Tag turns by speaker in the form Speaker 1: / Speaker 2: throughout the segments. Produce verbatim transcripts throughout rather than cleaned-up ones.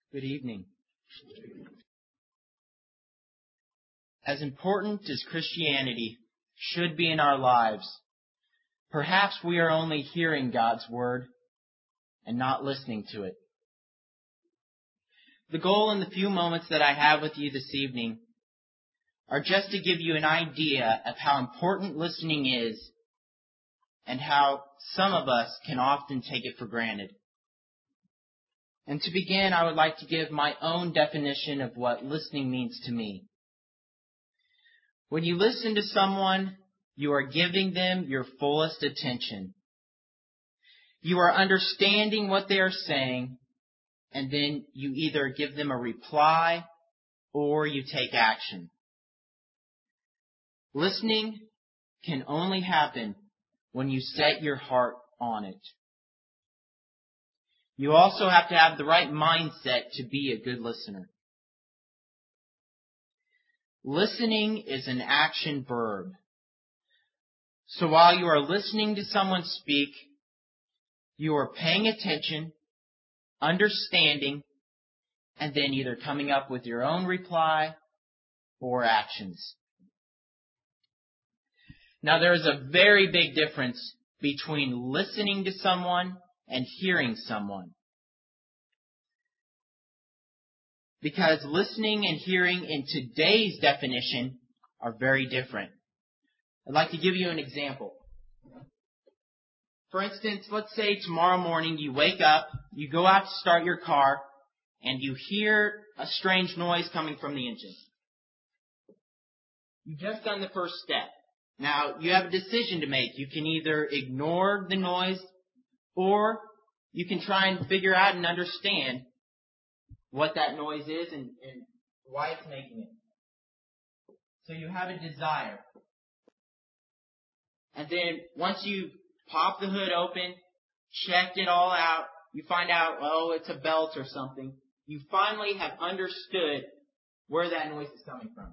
Speaker 1: Good evening. As important as Christianity should be in our lives, perhaps we are only hearing God's Word and not listening to it. The goal in the few moments that I have with you this evening are just to give you an idea of how important listening is and how some of us can often take it for granted. And to begin, I would like to give my own definition of what listening means to me. When you listen to someone, you are giving them your fullest attention. You are understanding what they are saying, and then you either give them a reply or you take action. Listening can only happen when you set your heart on it. You also have to have the right mindset to be a good listener. Listening is an action verb. So while you are listening to someone speak, you are paying attention, understanding, and then either coming up with your own reply or actions. Now there is a very big difference between listening to someone and hearing someone. Because listening and hearing in today's definition are very different. I'd like to give you an example. For instance, let's say tomorrow morning you wake up, you go out to start your car, and you hear a strange noise coming from the engine. You've just done the first step. Now, you have a decision to make. You can either ignore the noise, or you can try and figure out and understand what that noise is and, and why it's making it. So you have a desire. And then once you pop the hood open, checked it all out, you find out, oh, it's a belt or something. You finally have understood where that noise is coming from.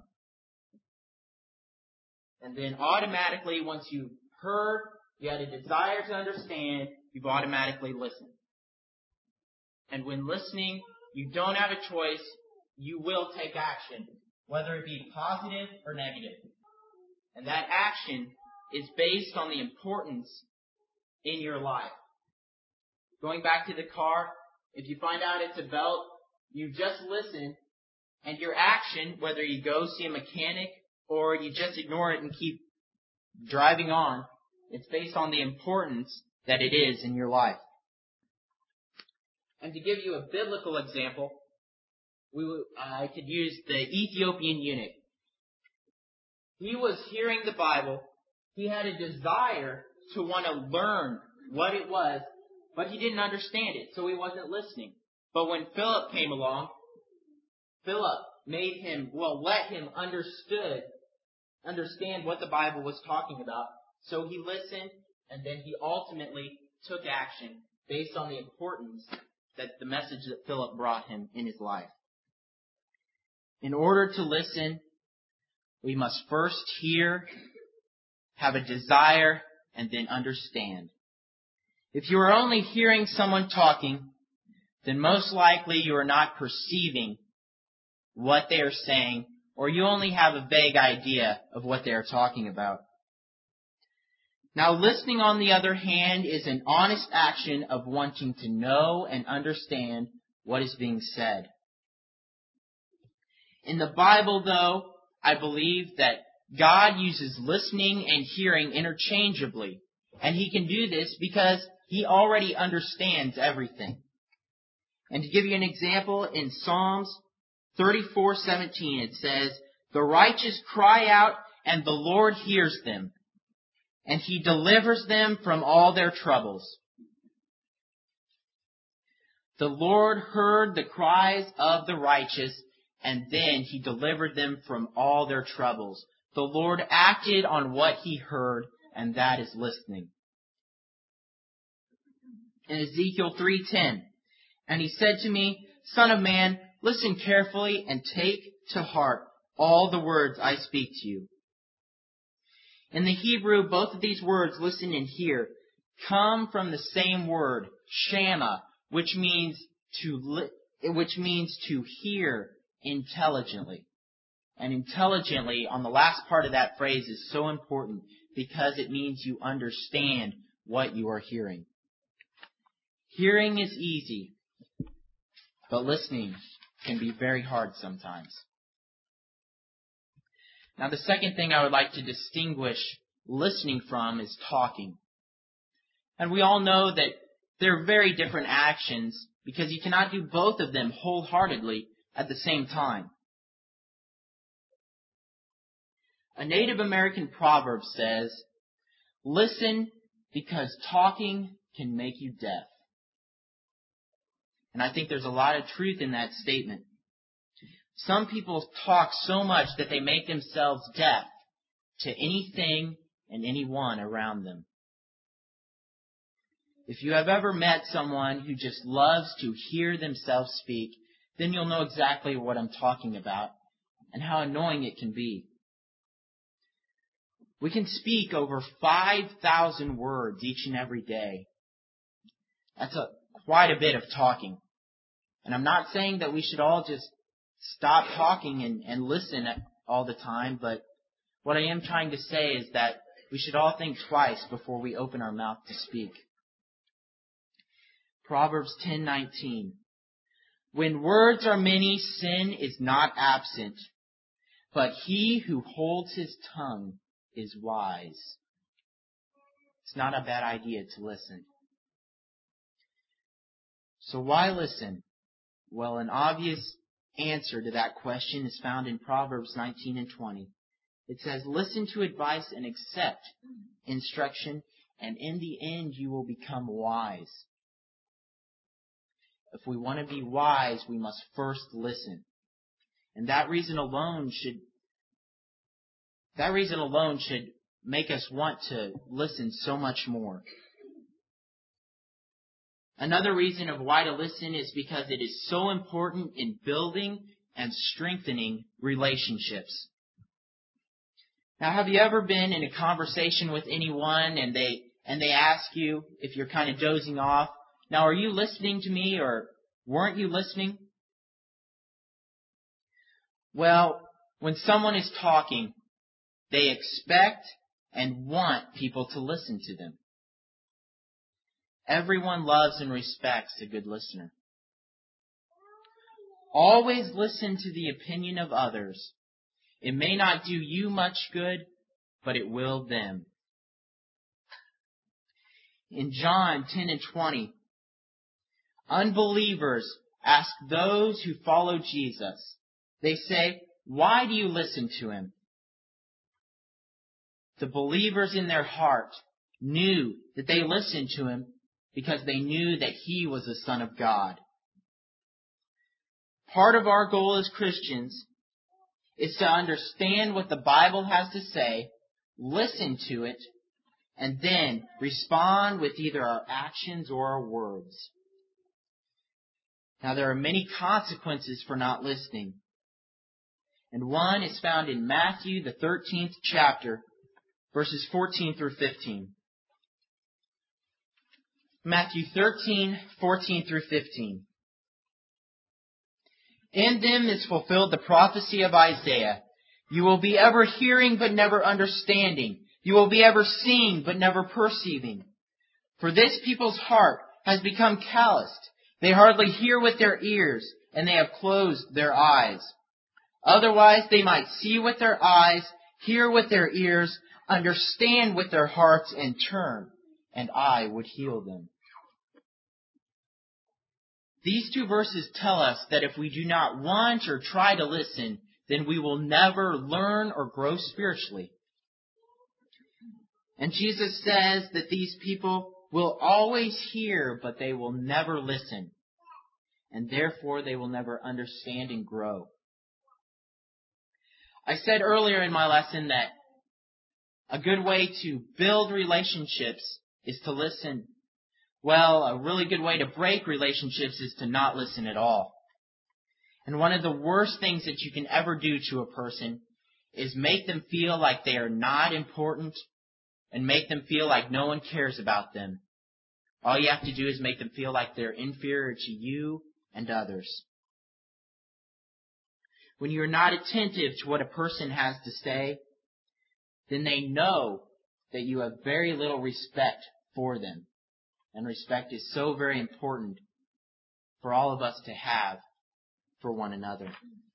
Speaker 1: And then automatically, once you've heard, you had a desire to understand, you've automatically listened. And when listening, you don't have a choice, you will take action, whether it be positive or negative. And that action is based on the importance in your life. Going back to the car, if you find out it's a belt, you just listen, and your action, whether you go see a mechanic or you just ignore it and keep driving on, it's based on the importance that it is in your life. And to give you a biblical example, we would, I could use the Ethiopian eunuch. He was hearing the Bible. He had a desire to want to learn what it was, but he didn't understand it, so he wasn't listening. But when Philip came along, Philip made him, well, let him understood, understand what the Bible was talking about. So he listened, and then he ultimately took action based on the importance that the message that Philip brought him in his life. In order to listen, we must first hear, have a desire, and then understand. If you are only hearing someone talking, then most likely you are not perceiving what they are saying, or you only have a vague idea of what they are talking about. Now, listening, on the other hand, is an honest action of wanting to know and understand what is being said. In the Bible, though, I believe that God uses listening and hearing interchangeably, and He can do this because He already understands everything. And to give you an example, in Psalms thirty-four seventeen, it says, "The righteous cry out, and the Lord hears them, and He delivers them from all their troubles." The Lord heard the cries of the righteous, and then He delivered them from all their troubles. The Lord acted on what He heard, and that is listening. In Ezekiel three ten, "And He said to me, Son of man, listen carefully and take to heart all the words I speak to you." In the Hebrew, both of these words, listen and hear, come from the same word, shama, which means to li- which means to hear intelligently. And intelligently, on the last part of that phrase, is so important because it means you understand what you are hearing. Hearing is easy, but listening can be very hard sometimes. Now, the second thing I would like to distinguish listening from is talking. And we all know that they're very different actions because you cannot do both of them wholeheartedly at the same time. A Native American proverb says, "Listen because talking can make you deaf." And I think there's a lot of truth in that statement. Some people talk so much that they make themselves deaf to anything and anyone around them. If you have ever met someone who just loves to hear themselves speak, then you'll know exactly what I'm talking about and how annoying it can be. We can speak over five thousand words each and every day. That's a, quite a bit of talking. And I'm not saying that we should all just stop talking and, and listen all the time, but what I am trying to say is that we should all think twice before we open our mouth to speak. Proverbs ten nineteen. When words are many, sin is not absent, but he who holds his tongue is wise. It's not a bad idea to listen. So why listen? Well, an obvious answer to that question is found in Proverbs nineteen and twenty. It says, "Listen to advice and accept instruction, and in the end you will become wise." If we want to be wise, we must first listen. And that reason alone should that reason alone should make us want to listen so much more. Another reason of why to listen is because it is so important in building and strengthening relationships. Now, have you ever been in a conversation with anyone and they and they ask you if you're kind of dozing off, "Now, are you listening to me or weren't you listening?" Well, when someone is talking, they expect and want people to listen to them. Everyone loves and respects a good listener. Always listen to the opinion of others. It may not do you much good, but it will them. In John ten and twenty, unbelievers ask those who follow Jesus. They say, "Why do you listen to him?" The believers in their heart knew that they listened to him because they knew that he was the Son of God. Part of our goal as Christians is to understand what the Bible has to say, listen to it, and then respond with either our actions or our words. Now, there are many consequences for not listening. And one is found in Matthew, the thirteenth chapter, verses fourteen through fifteen. Matthew thirteen, fourteen through fifteen. "In them is fulfilled the prophecy of Isaiah. You will be ever hearing but never understanding. You will be ever seeing but never perceiving. For this people's heart has become calloused. They hardly hear with their ears, and they have closed their eyes. Otherwise they might see with their eyes, hear with their ears, understand with their hearts, and turn, and I would heal them." These two verses tell us that if we do not want or try to listen, then we will never learn or grow spiritually. And Jesus says that these people will always hear, but they will never listen. And therefore they will never understand and grow. I said earlier in my lesson that a good way to build relationships is to listen. Well, a really good way to break relationships is to not listen at all. And one of the worst things that you can ever do to a person is make them feel like they are not important and make them feel like no one cares about them. All you have to do is make them feel like they're inferior to you and others. when you are not attentive to what a person has to say, then they know that you have very little respect for them. And respect is so very important for all of us to have for one another.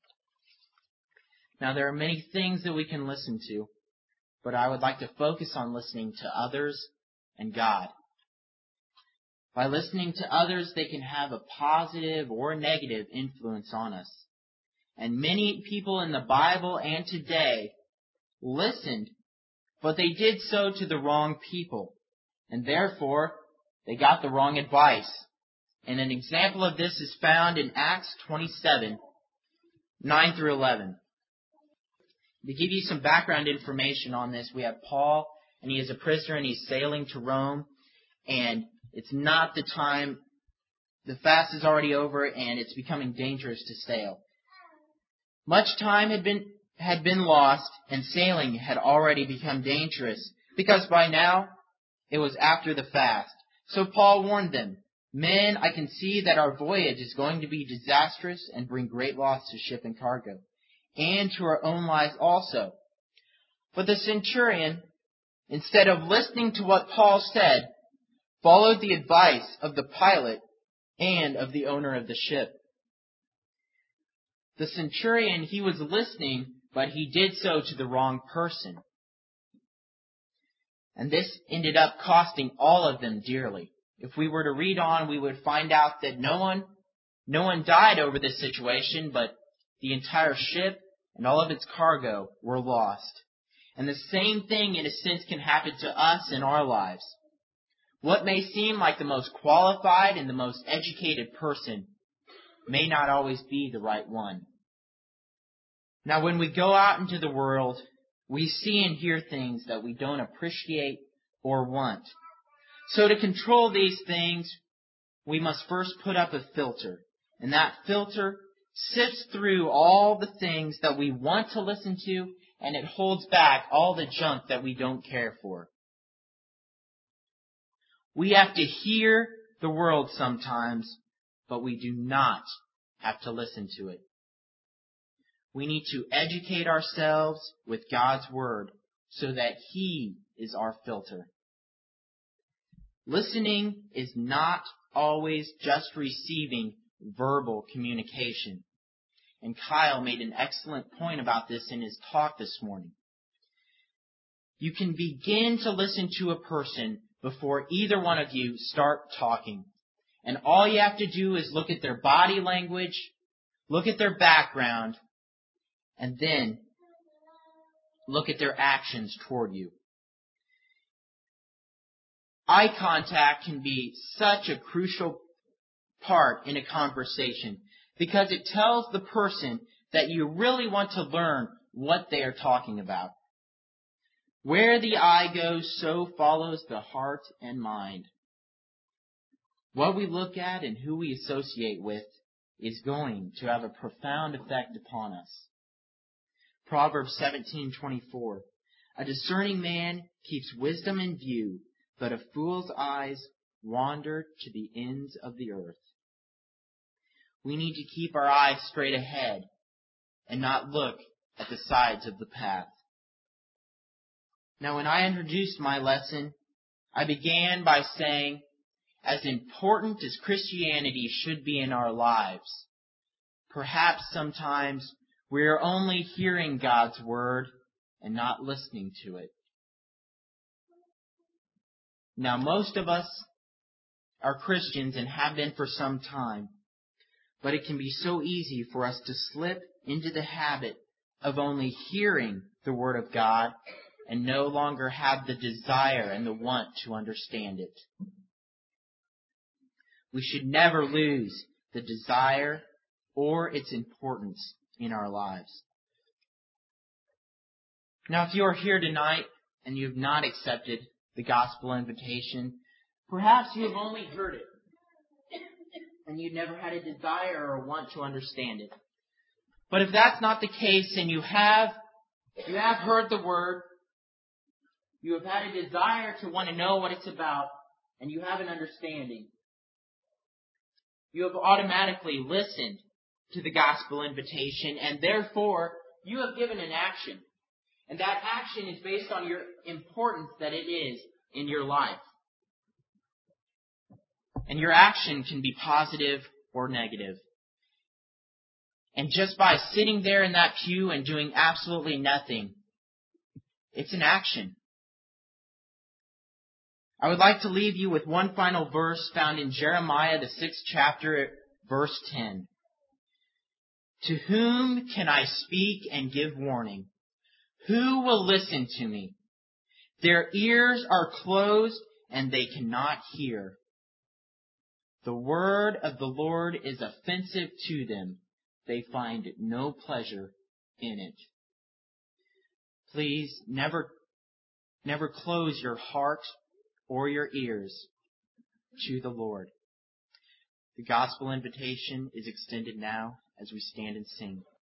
Speaker 1: Now, there are many things that we can listen to, but I would like to focus on listening to others and God. By listening to others, they can have a positive or negative influence on us. And many people in the Bible and today listened, but they did so to the wrong people. And therefore, they got the wrong advice. And an example of this is found in Acts twenty-seven, nine through eleven. To give you some background information on this, we have Paul, and he is a prisoner, and he's sailing to Rome. And it's not the time, the fast is already over, and it's becoming dangerous to sail. Much time had been had been lost, and sailing had already become dangerous, because by now it was after the fast. So Paul warned them, "Men, I can see that our voyage is going to be disastrous and bring great loss to ship and cargo, and to our own lives also." But the centurion, instead of listening to what Paul said, followed the advice of the pilot and of the owner of the ship. The centurion, he was listening, but he did so to the wrong person. And this ended up costing all of them dearly. If we were to read on, we would find out that no one, no one died over this situation, but the entire ship and all of its cargo were lost. And the same thing, in a sense, can happen to us in our lives. What may seem like the most qualified and the most educated person may not always be the right one. Now, when we go out into the world, we see and hear things that we don't appreciate or want. So to control these things, we must first put up a filter. And that filter sifts through all the things that we want to listen to, and it holds back all the junk that we don't care for. We have to hear the world sometimes, but we do not have to listen to it. We need to educate ourselves with God's Word so that He is our filter. Listening is not always just receiving verbal communication. And Kyle made an excellent point about this in his talk this morning. You can begin to listen to a person before either one of you start talking. And all you have to do is look at their body language, look at their background, and then look at their actions toward you. Eye contact can be such a crucial part in a conversation because it tells the person that you really want to learn what they are talking about. Where the eye goes, so follows the heart and mind. What we look at and who we associate with is going to have a profound effect upon us. Proverbs seventeen twenty-four. A discerning man keeps wisdom in view, but a fool's eyes wander to the ends of the earth. We need to keep our eyes straight ahead and not look at the sides of the path. Now, when I introduced my lesson, I began by saying, as important as Christianity should be in our lives, perhaps sometimes we are only hearing God's Word and not listening to it. Now, most of us are Christians and have been for some time, but it can be so easy for us to slip into the habit of only hearing the Word of God and no longer have the desire and the want to understand it. We should never lose the desire or its importance in our lives. Now, if you are here tonight and you have not accepted the gospel invitation, perhaps you have only heard it and you never had a desire or want to understand it. But if that's not the case and you have, you have heard the Word, you have had a desire to want to know what it's about, and you have an understanding, you have automatically listened to the gospel invitation, and therefore you have given an action. And that action is based on your importance that it is in your life. And your action can be positive or negative. And just by sitting there in that pew and doing absolutely nothing, it's an action. I would like to leave you with one final verse found in Jeremiah, the sixth chapter, verse ten. To whom can I speak and give warning? Who will listen to me? Their ears are closed and they cannot hear. The word of the Lord is offensive to them. They find no pleasure in it. Please never, never close your heart or your ears to the Lord. The gospel invitation is extended now as we stand and sing.